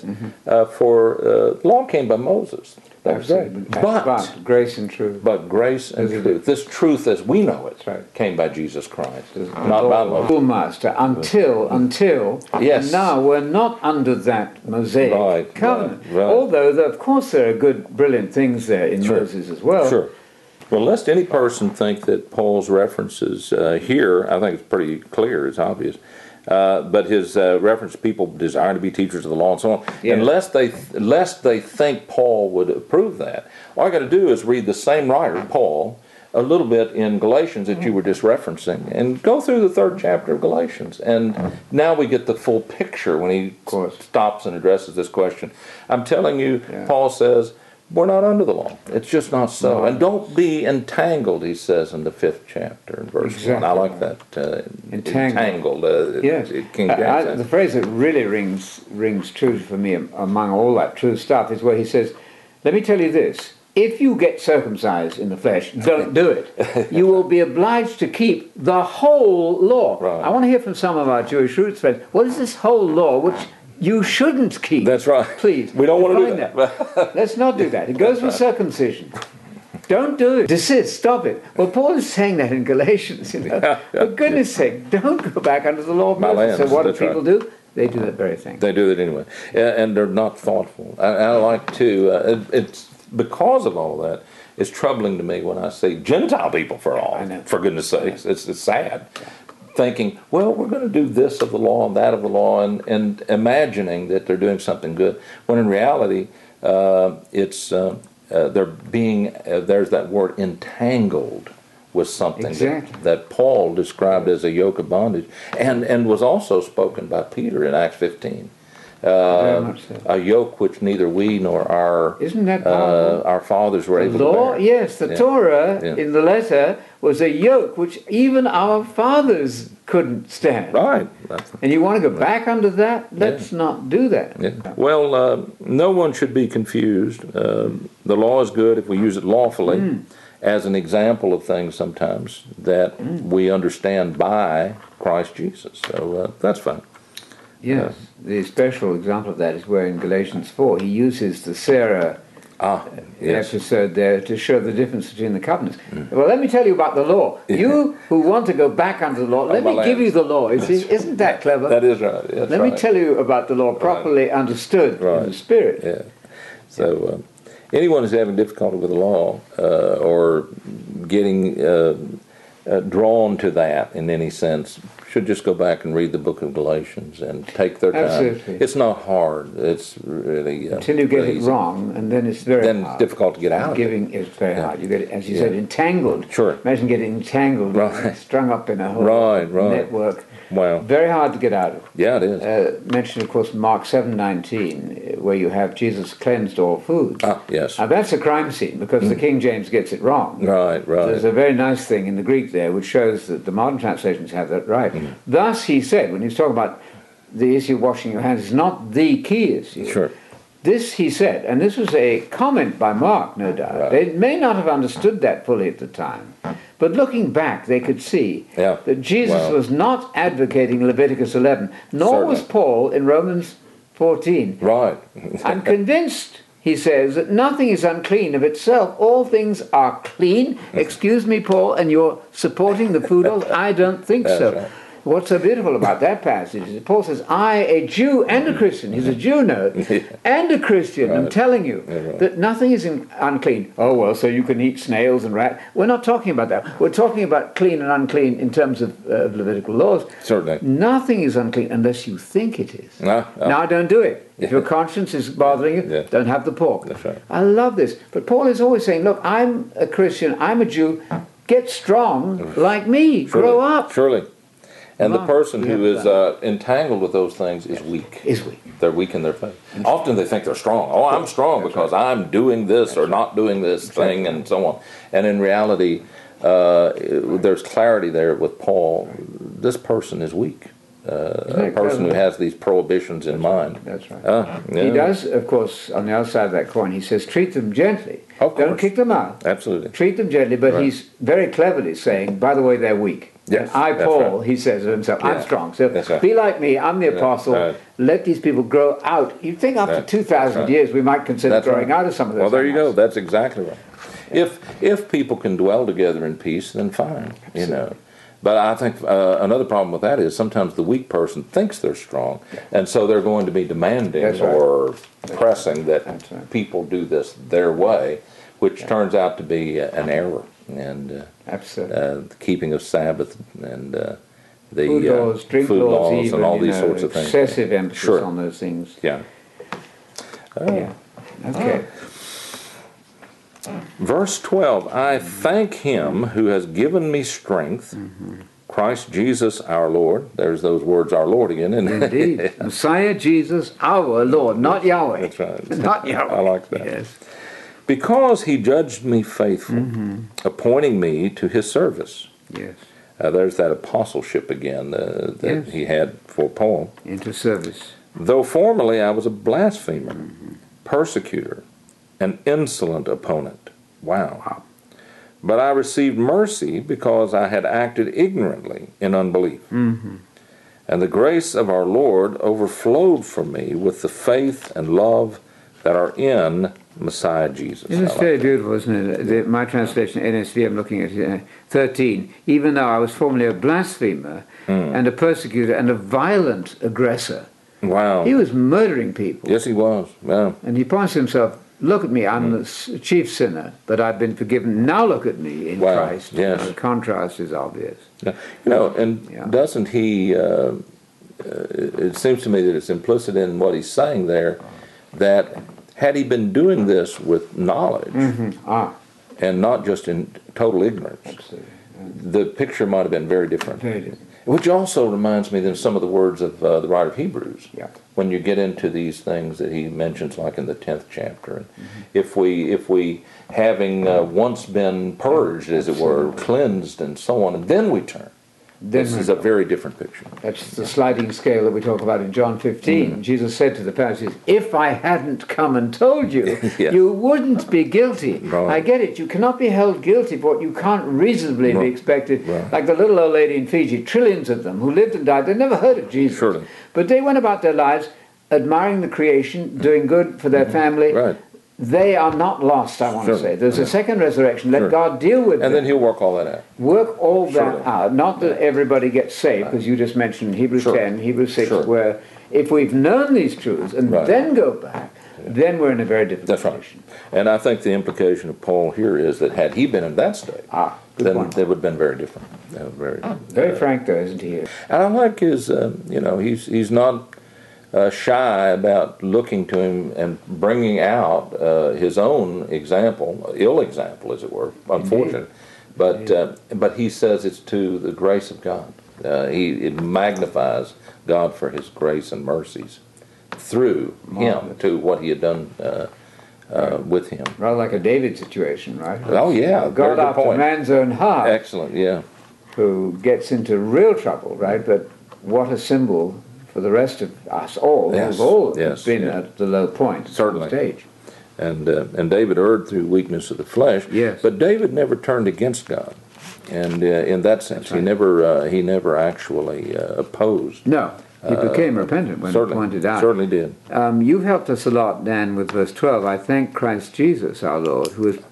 for law came by Moses. That was great. But grace and truth. But grace and truth. This truth as we know it came by Jesus Christ, not by Moses. Schoolmaster, until yes. Now we're not under that Mosaic covenant. Right. Although, of course, there are good, brilliant things there in Moses as well. Sure. Well, lest any person think that Paul's references here, I think it's pretty clear, it's obvious, but his reference to people desiring to be teachers of the law and so on, lest they think Paul would approve that, all I got to do is read the same writer, Paul, a little bit in Galatians that you were just referencing, and go through the 3rd chapter of Galatians, and now we get the full picture when he stops and addresses this question. I'm telling you, Paul says, we're not under the law. It's just not so. And don't be entangled, he says in the 5th chapter in verse 1. I like that. Entangled. Yes. King James. The phrase that really rings true for me among all that true stuff is where he says, let me tell you this, if you get circumcised in the flesh, don't do it. You will be obliged to keep the whole law. Right. I want to hear from some of our Jewish roots friends. What is this whole law which you shouldn't keep? That's right. Please. We don't want to do define that. Let's not do that. It goes with circumcision. Don't do it. Desist. Stop it. Well, Paul is saying that in Galatians. For goodness sake, don't go back under the law of Moses. So what do people do? They do that very thing. They do it anyway, and they're not thoughtful. I like to. It's because of all that. It's troubling to me when I see Gentile people, for goodness sakes. It's sad. Thinking, well, we're going to do this of the law and that of the law, and imagining that they're doing something good, when in reality, they're being there's that word entangled with something that Paul described as a yoke of bondage, and was also spoken by Peter in Acts 15. Very much so. A yoke which neither we nor our our fathers were able to bear. Yes, the Torah in the letter was a yoke which even our fathers couldn't stand. Right. And you want to go back under that? Let's not do that. Yeah. Well, no one should be confused. The law is good if we use it lawfully as an example of things sometimes that we understand by Christ Jesus. So that's fine. Yes. The special example of that is where in Galatians 4 he uses the Sarah episode there to show the difference between the covenants. Well, let me tell you about the law. You who want to go back under the law, let me give you the law. Isn't that clever? That is right. That's let me tell you about the law properly understood in the Spirit. Yeah. So anyone who's having difficulty with the law or getting drawn to that in any sense should just go back and read the book of Galatians and take their time. Absolutely. It's not hard. It's really until you get it wrong, and then it's very hard. It's difficult to get out of it. Giving is very hard. You get, as you said, entangled. Sure. Imagine getting entangled, strung up in a whole network. Wow. Very hard to get out of. Yeah, it is. Mentioned, of course, Mark 7:19, where you have Jesus cleansed all food. Yes. Now that's a crime scene because the King James gets it wrong. Right. There's a very nice thing in the Greek there which shows that the modern translations have that right. Thus he said, when he's talking about the issue of washing your hands, is not the key issue. Sure. This he said, and this was a comment by Mark, no doubt. Right. They may not have understood that fully at the time, but looking back, they could see that Jesus was not advocating Leviticus 11, nor was Paul in Romans 14. Right. I'm convinced, he says, that nothing is unclean of itself. All things are clean. Excuse me, Paul, and you're supporting the food laws? I don't think so. Right. What's so beautiful about that passage is that Paul says, I, a Jew and a Christian, he's a Jew now, and a Christian, I'm telling you that nothing is unclean. Oh, well, so you can eat snails and rats. We're not talking about that. We're talking about clean and unclean in terms of Levitical laws. Certainly. Nothing is unclean unless you think it is. Now, don't do it. If your conscience is bothering you, don't have the pork. That's right. I love this. But Paul is always saying, look, I'm a Christian, I'm a Jew, get strong like me, grow up. Surely. And the person who is entangled with those things is weak. They're weak in their faith. Often they think they're strong. Oh, I'm strong because I'm doing this or not doing this thing and so on. And in reality, there's clarity there with Paul. This person is weak. A person who has these prohibitions in mind. That's right. He does, of course, on the other side of that coin, he says, treat them gently. Don't kick them out. Absolutely. Treat them gently, but he's very cleverly saying, by the way, they're weak. Yes, I, Paul, he says of himself, I'm strong. So be like me, I'm the apostle. Let these people grow out. You'd think after 2,000 years we might consider growing out of some of those. Well, there you go. That's exactly right. If people can dwell together in peace, then fine, you know. But I think another problem with that is sometimes the weak person thinks they're strong, and so they're going to be demanding or pressing that people do this their way, which turns out to be an error. And the keeping of Sabbath and the food laws, drink food laws even, and all these sorts of things. Excessive emphasis on those things. Okay. Verse 12, I thank him who has given me strength, Christ Jesus our Lord. There's those words, our Lord again. Indeed. Messiah Jesus, our Lord, not Yahweh. That's right. Not Yahweh. I like that. Yes. Because he judged me faithful, appointing me to his service. Yes. There's that apostleship again that he had for Paul. Into service. Though formerly I was a blasphemer, persecutor, an insolent opponent. Wow. But I received mercy because I had acted ignorantly in unbelief. Mm-hmm. And the grace of our Lord overflowed for me with the faith and love that are in Messiah Jesus. It's very beautiful, isn't it? My translation, NSV, I'm looking at 13. Even though I was formerly a blasphemer and a persecutor and a violent aggressor. Wow. He was murdering people. Yes, he was. Yeah. And he points to himself, look at me, I'm the chief sinner, but I've been forgiven. Now look at me in Christ. Yes. The contrast is obvious. Yeah. Doesn't he, it seems to me that it's implicit in what he's saying there, that had he been doing this with knowledge and not just in total ignorance, the picture might have been very different. Very different. Which also reminds me of some of the words of the writer of Hebrews. Yeah. When you get into these things that he mentions, like in the 10th chapter, and if we having once been purged, as it were, cleansed and so on, and then we turn. This is a very different picture. That's the sliding scale that we talk about in John 15. Jesus said to the Pharisees, if I hadn't come and told you, Yes. you wouldn't be guilty. Right. I get it. You cannot be held guilty for what you can't reasonably be expected. Right. Like the little old lady in Fiji, trillions of them who lived and died, they never heard of Jesus. Surely. But they went about their lives admiring the creation, doing good for their family. Right. They are not lost, I want to say. There's a second resurrection. Let Sure. God deal with them. And then he'll work all that out. Work all Surely. that out. Not that everybody gets saved, because you just mentioned Hebrews Sure. 10, Hebrews 6, Sure. where if we've known these truths and Right. then go back, then we're in a very different That's right. position. And I think the implication of Paul here is that had he been in that state, Good then point. they would have been very different. Very frank, though, isn't he? And I like his, he's not shy about looking to him and bringing out his own example, ill example, as it were, unfortunate. But he says it's to the grace of God. It magnifies God for his grace and mercies through him to what he had done with him. Rather like a David situation, right? Oh, yeah. Very God good after point. man's own heart, Excellent, yeah. who gets into real trouble, right? But what a symbol for the rest of us all, Yes, who've all yes, been yeah. at the low point, Certainly. stage. And David erred through weakness of the flesh. Yes. But David never turned against God, and in that sense, he never actually opposed. No, he became repentant when Certainly, pointed out. certainly did. You've helped us a lot, Dan, with verse 12. I thank Christ Jesus, our Lord, who has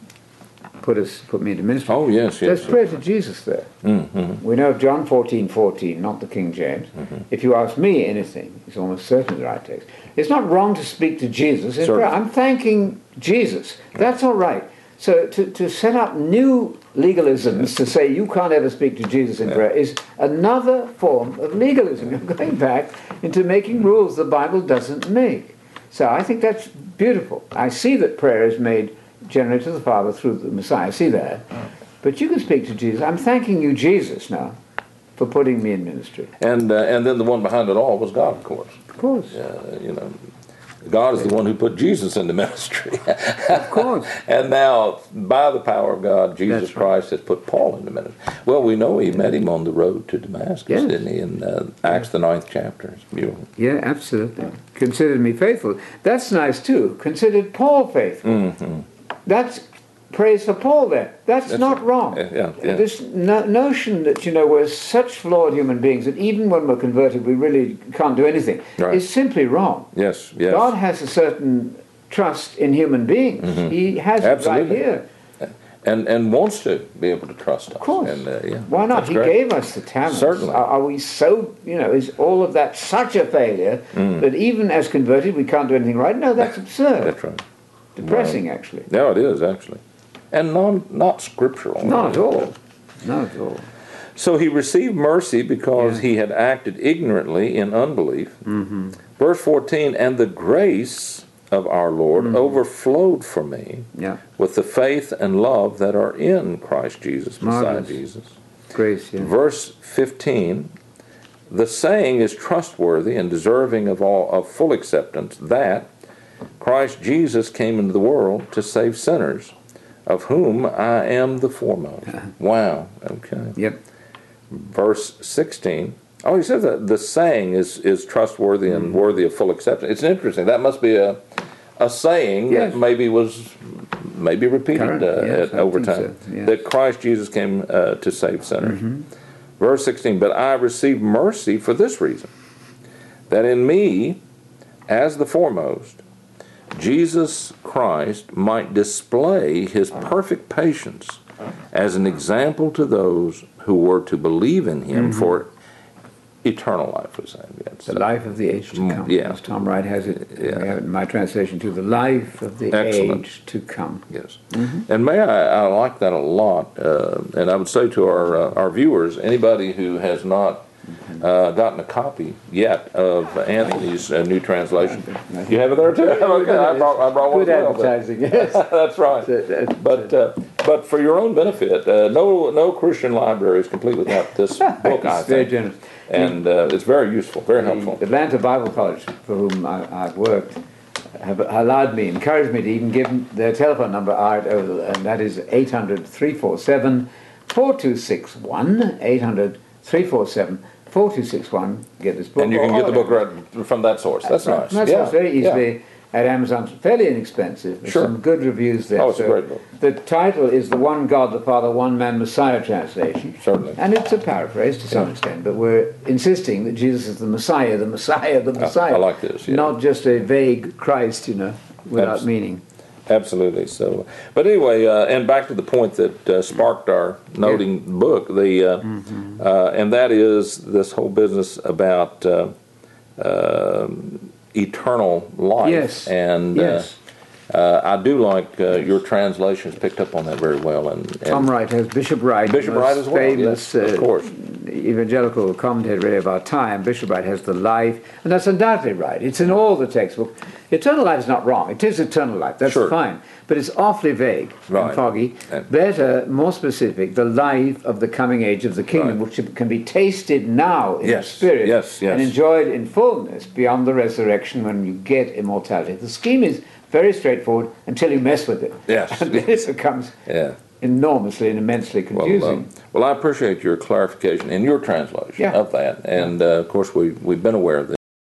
put me into ministry. Oh yes, yes. Let's pray to Jesus there. Mm-hmm. We know of John 14:14, not the King James. If you ask me anything, it's almost certainly the right text. It's not wrong to speak to Jesus in Certainly. prayer. I'm thanking Jesus. That's all right. So to set up new legalisms to say you can't ever speak to Jesus in prayer is another form of legalism. You're going back into making rules the Bible doesn't make. So I think that's beautiful. I see that prayer is made generally to the Father through the Messiah. I see that. But you can speak to Jesus. I'm thanking you, Jesus, now, for putting me in ministry. And then the one behind it all was God, of course. Of course. God is the one who put Jesus into ministry. Of course. And now, by the power of God, Jesus That's right. Christ has put Paul into ministry. Well, we know he met him on the road to Damascus, Yes. didn't he? In Acts, the 9th chapter. It's beautiful. Yeah, absolutely. Considered me faithful. That's nice, too. Considered Paul faithful. Mm-hmm. That's praise for Paul there. That's not right. wrong. Yeah. This notion that, we're such flawed human beings that even when we're converted we really can't do anything Right. is simply wrong. Yes. God has a certain trust in human beings. He has Absolutely. it right here. And wants to be able to trust us. Of course. And, Why not? that's He great. gave us the talents. Certainly. Are we so, is all of that such a failure that even as converted we can't do anything right? No, that's absurd. That's right. Depressing, actually. No, it is, actually. And not scriptural. Not at all. Not at all. So he received mercy because he had acted ignorantly in unbelief. Verse 14, and the grace of our Lord overflowed for me Yeah. with the faith and love that are in Christ Jesus, Messiah Marvelous. Jesus. Grace, yeah. Verse 15, the saying is trustworthy and deserving of full acceptance that Christ Jesus came into the world to save sinners, of whom I am the foremost. Wow. Okay. Yep. Verse 16. Oh, he says that the saying is trustworthy and worthy of full acceptance. It's interesting. That must be a saying Yes. that maybe was may be repeated Yes, I over think time. so, yes. That Christ Jesus came to save sinners. Verse 16, but I received mercy for this reason, that in me, as the foremost, Jesus Christ might display his perfect patience as an example to those who were to believe in him for eternal life, was that? The life of the age to come. Yeah. As Tom Wright has it, Yeah. I have it in my translation too, the life of the Excellent. age to come. Yes. And I like that a lot. And I would say to our viewers, anybody who has not gotten a copy yet of Anthony's new translation, you have it there too? Okay, I brought one Good as well. advertising, yes. That's right. But for your own benefit, no Christian library is complete without this book, I It's very think. generous. And it's very useful, very helpful. The Atlanta Bible College, for whom I've worked, have encouraged me to even give them their telephone number, and that is 800-347-4261, 800-347-4261. Get this book. And you can get the book right from that source. That's nice. That's Yeah. very easily Yeah. at Amazon. Fairly inexpensive. There's Sure. some good reviews there. Oh, it's a great book. The title is The One God, the Father, One Man Messiah translation. Certainly. And it's a paraphrase to some extent, but we're insisting that Jesus is the Messiah, the Messiah, the Messiah. I like this, yeah. Not just a vague Christ, without meaning. Absolutely. So, but anyway, and back to the point that sparked our noting book, and that is this whole business about eternal life. Yes. And Yes. I do like your translations picked up on that very well. And Tom Wright has Bishop Wright, Bishop the Wright most as well, famous yes, of course. evangelical commentator of our time. Bishop Wright has the life, and that's undoubtedly right. It's in all the textbooks. Eternal life is not wrong. It is eternal life. That's Sure. fine. But it's awfully vague Right. and foggy. And- Better, more specific, the life of the coming age of the kingdom, Right. which can be tasted now in Yes, the spirit yes, yes. and enjoyed in fullness beyond the resurrection when you get immortality. The scheme is very straightforward until you mess with it. Yes. And then it becomes yeah. enormously and immensely confusing. Well, I appreciate your clarification in your translation of that, and of course we've been aware of this.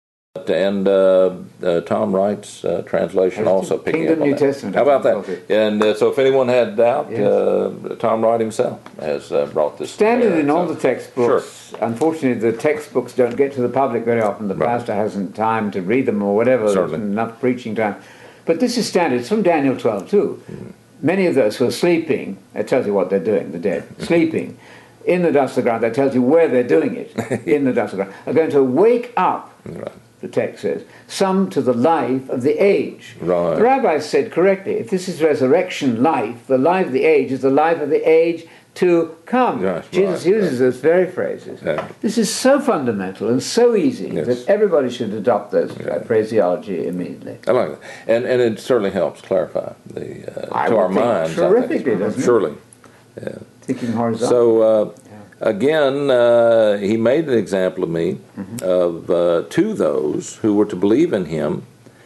And Tom Wright's translation also picking Kingdom up on New that. Testament, How about I think that? And so if anyone had doubt, Yes. Tom Wright himself has brought this. Standard in all So- the textbooks. Unfortunately, the textbooks don't get to the public very often. The pastor hasn't time to read them or whatever. Certainly. There's enough preaching time. But this is standard. It's from Daniel 12 too. Many of those who are sleeping, it tells you what they're doing, the dead, sleeping in the dust of the ground, that tells you where they're doing it, in the dust of the ground, are going to wake up, Right. the text says, some to the life of the age. Right. The rabbis said correctly, if this is resurrection life, the life of the age is the life of the age to come. Yes, Jesus right, uses those very phrases. Yeah. This is so fundamental and so easy Yes. that everybody should adopt those phraseology immediately. I like that, and it certainly helps clarify the I to would our think minds. terrifically, I think. doesn't it? Surely. Thinking horizontal. So again, he made an example of me of to those who were to believe in him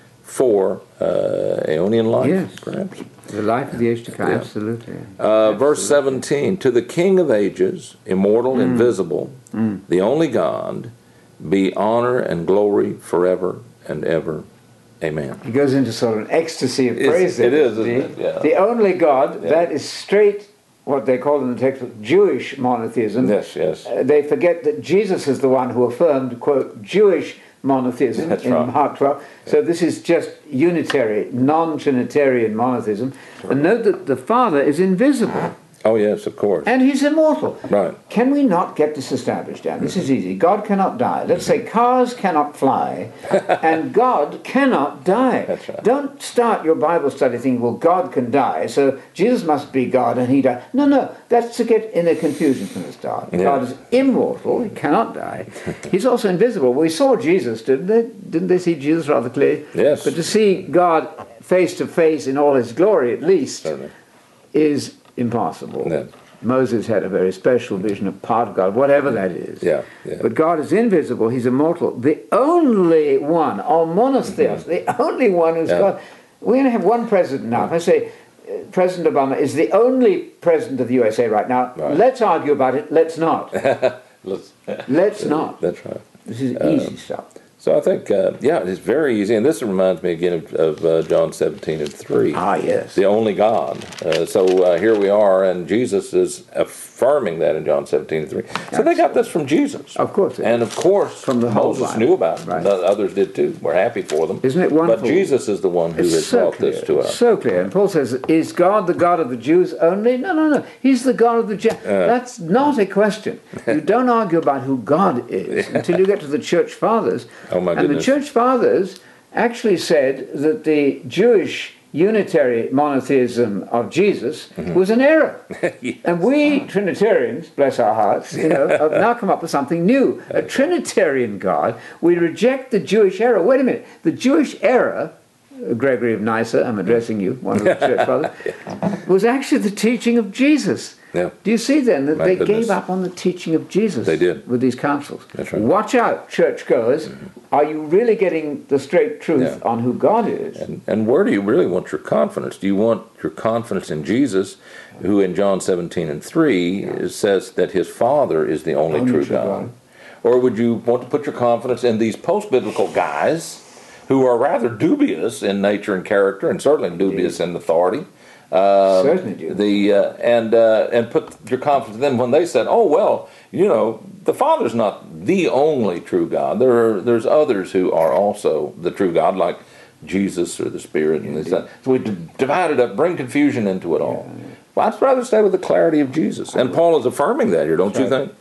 for aeonian life, Yes. perhaps. The life of the age to come, Yeah. absolutely. Verse 17, to the King of ages, immortal, invisible, the only God, be honor and glory forever and ever. Amen. He goes into sort of an ecstasy of praise. It there. is, isn't it? Yeah. The only God, that is straight what they call in the textbook Jewish monotheism. Yes, yes. They forget that Jesus is the one who affirmed, quote, Jewish monotheism That's in right. Mark 12. So this is just unitary, non-Trinitarian monotheism. And note that the Father is invisible. Oh, yes, of course. And he's immortal. Right. Can we not get this established, Dan? This is easy. God cannot die. Let's say cars cannot fly, and God cannot die. That's right. Don't start your Bible study thinking, well, God can die, so Jesus must be God and he died. No, that's to get in a confusion from the start. Yeah. God is immortal. He cannot die. He's also invisible. We saw Jesus, didn't they? Didn't they see Jesus rather clearly? Yes. But to see God face to face in all his glory, at least, Certainly. is impossible. Yeah. Moses had a very special vision of part of God, whatever that is. Yeah. But God is invisible, he's immortal. The only one, monotheos, the only one who's God. We're going to have one president now. If I say President Obama is the only president of the USA right now, let's argue about it. Let's not. Let's Let's not. That's right. This is easy stuff. So I think, it's very easy. And this reminds me again of John 17:3. Ah, yes. The only God. So here we are, and Jesus is affirming that in John 17:3. So they got this from Jesus. Of course. And of course, from the whole Moses Bible. knew about it. Right. The others did too. We're happy for them. Isn't it wonderful? But Jesus is the one who has brought this to us. So clear. And Paul says, is God the God of the Jews only? No. He's the God of the Gentiles. That's not a question. You don't argue about who God is until you get to the Church Fathers. Oh, my and goodness. the Church Fathers actually said that the Jewish unitary monotheism of Jesus was an error. Yes. And we Trinitarians, bless our hearts, have now come up with something new. A Trinitarian God. We reject the Jewish error. Wait a minute. The Jewish error, Gregory of Nyssa, I'm addressing you, one of the church fathers, was actually the teaching of Jesus. Yeah. Do you see then that My they goodness. gave up on the teaching of Jesus? They did. With these councils. That's right. Watch out, churchgoers. Are you really getting the straight truth Yeah. on who God is? And where do you really want your confidence? Do you want your confidence in Jesus, who in John 17:3 says that his Father is the only true God? Or would you want to put your confidence in these post-biblical guys who are rather dubious in nature and character, and certainly dubious in authority? Certainly do. And put your confidence in them when they said, "Oh well, the Father's not the only true God. There's others who are also the true God, like Jesus or the Spirit." And so we divide it up, bring confusion into it all. Well, I'd rather stay with the clarity of Jesus, and Paul is affirming that here, don't you think?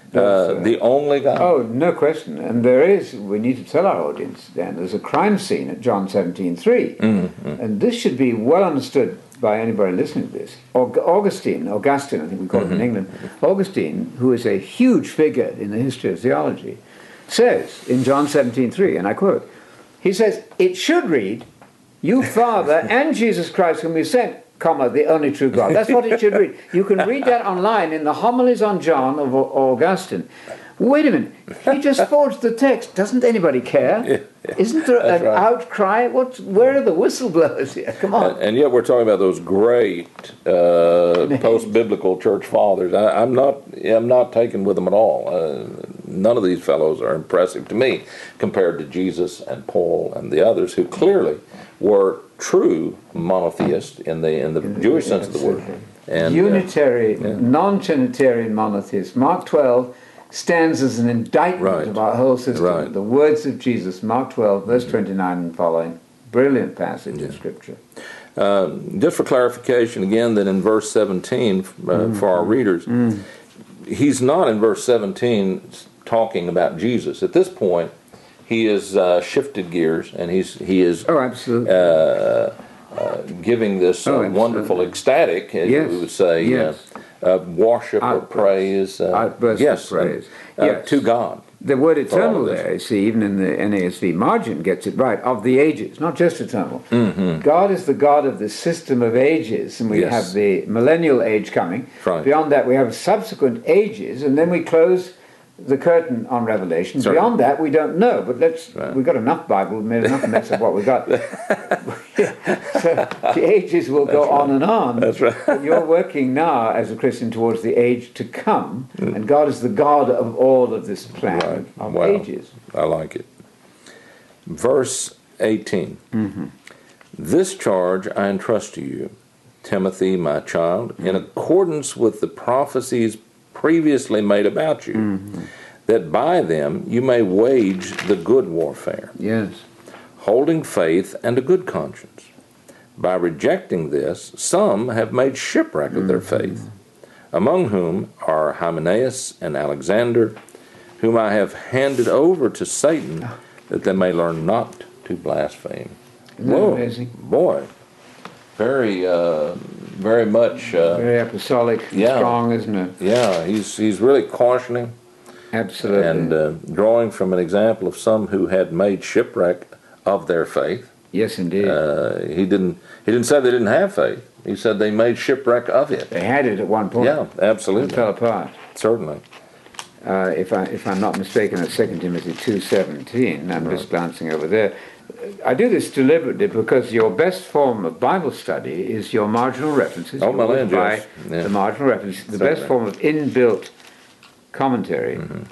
The only God. Oh, no question. And we need to tell our audience, Dan, there's a crime scene at John 17:3. And this should be well understood by anybody listening to this. Augustine, I think we call him in England, Augustine, who is a huge figure in the history of theology, says in John 17:3, and I quote, he says, "It should read, you Father and Jesus Christ whom you sent, the only true God." That's what it should read. You can read that online in the Homilies on John of Augustine. Wait a minute, he just forged the text. Doesn't anybody care? Yeah. Isn't there an outcry? Where are the whistleblowers here? Come on. And yet we're talking about those great post-biblical church fathers. I'm not taken with them at all. None of these fellows are impressive to me compared to Jesus and Paul and the others who clearly were true monotheists in the Jewish sense of the word. And, unitary, non-Trinitarian monotheists. Mark 12 stands as an indictment of our whole system. Right. The words of Jesus, Mark 12, verse 29 and following. Brilliant passage of Scripture. Just for clarification again, that in verse 17, for our readers, he's not in verse 17 talking about Jesus. At this point, he has shifted gears, and he is absolutely. giving this wonderful ecstatic, as we would say, worship or praise. Outburst of praise. To God. The word eternal there, you see, even in the NASV margin gets it right, of the ages, not just eternal. God is the God of the system of ages, and we have the millennial age coming. Right. Beyond that, we have subsequent ages, and then we close the curtain on Revelation. Certainly. Beyond that, we don't know, but we've got enough Bible, we've made enough mess of what we got. So the ages will go on and on. That's right. But you're working now as a Christian towards the age to come, and God is the God of all of this plan of ages. I like it. Verse 18. This charge I entrust to you, Timothy, my child, in accordance with the prophecies previously made about you, that by them you may wage the good warfare, holding faith and a good conscience. By rejecting this, some have made shipwreck of their faith, among whom are Hymenaeus and Alexander, whom I have handed over to Satan, that they may learn not to blaspheme. Isn't that amazing? Boy, very much. Very apostolic, strong, isn't it? Yeah, he's really cautioning. Absolutely. And drawing from an example of some who had made shipwreck of their faith. Yes, indeed. He didn't say they didn't have faith. He said they made shipwreck of it. They had it at one point. Yeah, absolutely. It fell apart. Certainly. If I'm not mistaken, at 2 Timothy 2:17, I'm just glancing over there. I do this deliberately because your best form of Bible study is your marginal references. Oh, my land, by the marginal references. The best form of inbuilt commentary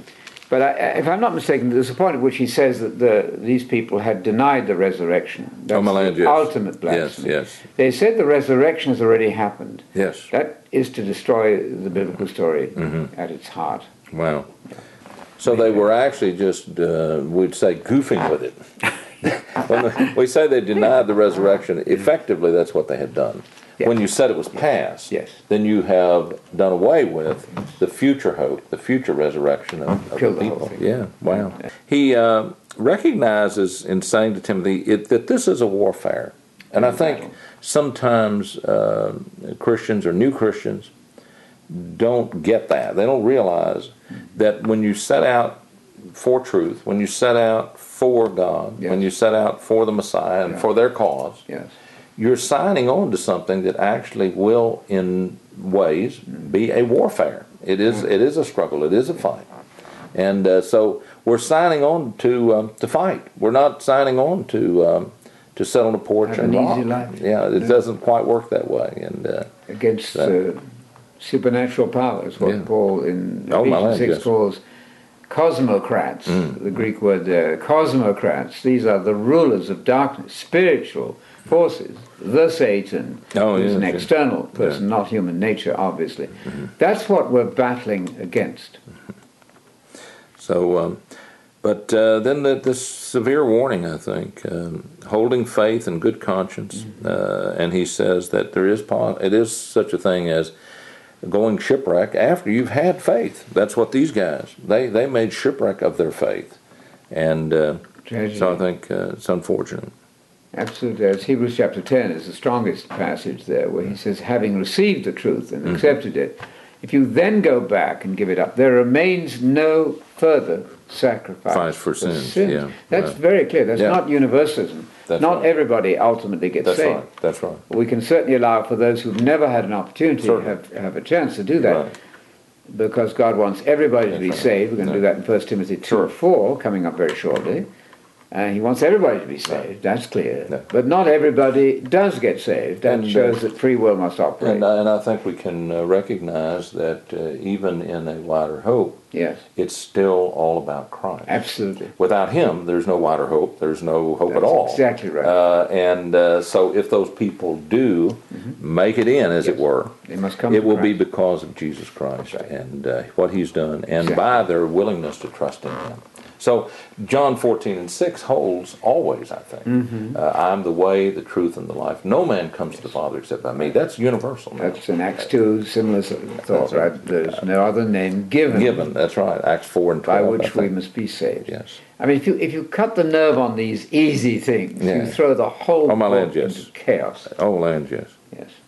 But if I'm not mistaken, there's a point at which he says that these people had denied the resurrection. That's my land, the yes. ultimate blasphemy. Yes. They said the resurrection has already happened. Yes. That is to destroy the biblical story at its heart. Wow. So they were actually just, we'd say, goofing with it. When we say they denied the resurrection, effectively that's what they had done. Yeah. When you said it was past, Yes. then you have done away with the future hope, the future resurrection of the Killed the people. whole thing. Yeah, wow. He recognizes in saying to Timothy that this is a warfare. And I think sometimes Christians or new Christians don't get that. They don't realize that when you set out for truth, when you set out for God, Yes. when you set out for the Messiah and for their cause, Yes. you're signing on to something that actually will, in ways, be a warfare. It is a struggle. It is a fight. And so we're signing on to fight. We're not signing on to sit on a porch Have and an rock. easy life. Yeah, it doesn't quite work that way. And Against supernatural powers, what Yeah. Paul in Oh, my Ephesians land, 6 yes. calls cosmocrats, the Greek word there. Cosmocrats, these are the rulers of darkness, spiritual forces. The Satan, who's an yes. external person, not human nature, obviously. That's what we're battling against. so, but then this severe warning, I think, holding faith and good conscience, and he says that it is such a thing as going shipwreck after you've had faith. That's what these guys, they made shipwreck of their faith. And so I think it's unfortunate. Absolutely. As Hebrews chapter 10 is the strongest passage there, where he says, having received the truth and accepted it, if you then go back and give it up, there remains no further sacrifice For sins. Yeah. That's Right. very clear. That's Yeah. not universalism. That's not right. everybody ultimately gets That's saved. right. That's right. We can certainly allow for those who've never had an opportunity to Certainly. have a chance to do that, Right. because God wants everybody to be That's right. saved. We're going to do that in 1 Timothy 2:4, coming up very shortly. He wants everybody to be saved, that's clear. Yeah. But not everybody does get saved. That And, shows that free will must operate. And I think we can recognize that even in a wider hope, Yes, it's still all about Christ. absolutely. Without Him, there's no wider hope. There's no hope That's at all. exactly right. So if those people do make it in, as it were, They must come it to will be Christ. because of Jesus Christ That's right. and what He's done, and Exactly. by their willingness to trust in Him. So John 14:6 holds always, I think. I'm the way, the truth, and the life. No man comes to the Father except by me. That's universal. Now. That's in Acts 2, similar thought, right. right? There's no other name given That's right. Acts 4 and 12. by I which we think. must be saved. Yes. I mean, if you cut the nerve on these easy things, Yeah. you throw the whole Oh, my book land, yes. into chaos. Oh, land, yes. Yes.